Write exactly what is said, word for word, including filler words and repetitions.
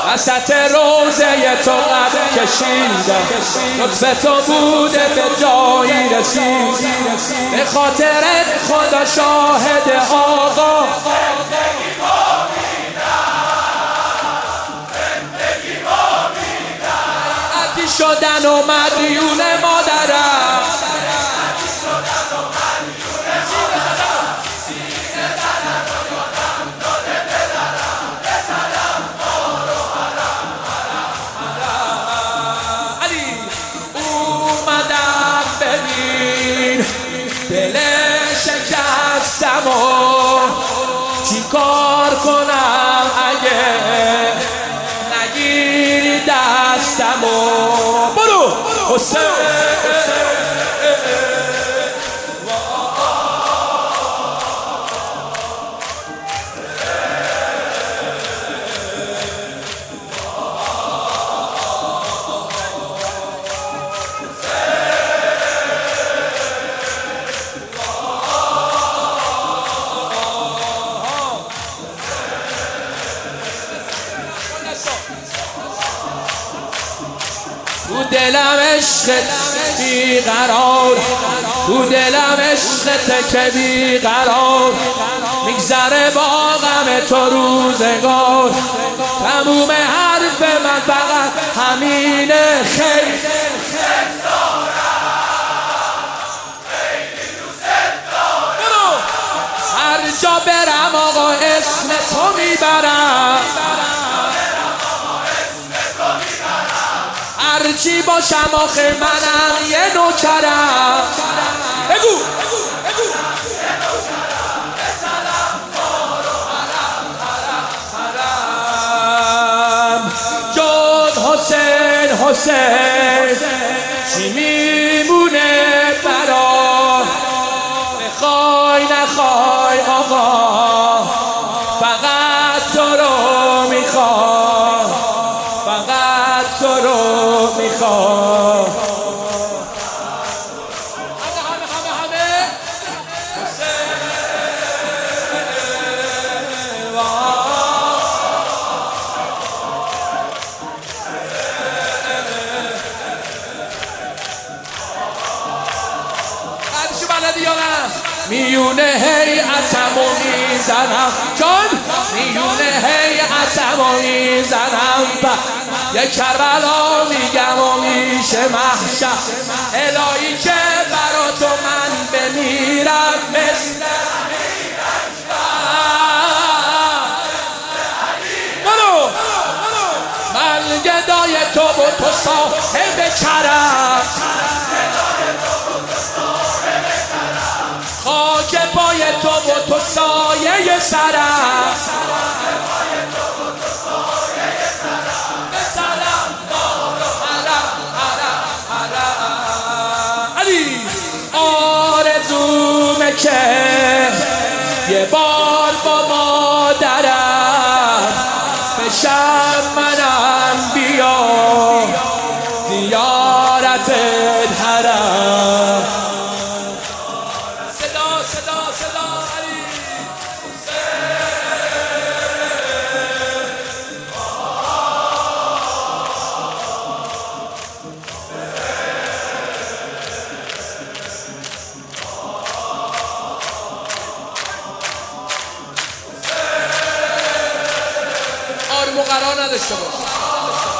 وسط روزه تو قد کشیدم، لطف تو بوده به جایی رسید، به خاطرت خدا شاهد آقا. عدی شدن و مدیون مادرم، دل شکستم و چی کار کنم اگه نگیری دستم و برو حسین. تو دلم عشقت بیقرار، تو دلم عشقت که بیقرار، میگذره با غم تو روزگار، تموم حرف من فقط همینه خیر. هر جا برم آقا اسم تو میبرم، هرچی باشم آخه منم یه نوکرم. بگو جز حسین حسین چی میمونه برا، بخوای نخوای آقا فقط تو رو میخوام، فقط تو رو میخوام. همه همه همه قدشو بلدی یا نه؟ میونه هیئتمو میزنم جان، میونه هیئتمو میزنم، یک کربلا میگم و میشه محشر. الهی که برا تو من بمیرم مثل برو من گدای تو و تو صاحب کرم، خاک پای تو و تو سایه سرم، آرزومه که یه بار با مادرم بشم منم بیا زیارت حرم. صدا صدا صدا علی آرمو قرار نداشته باش.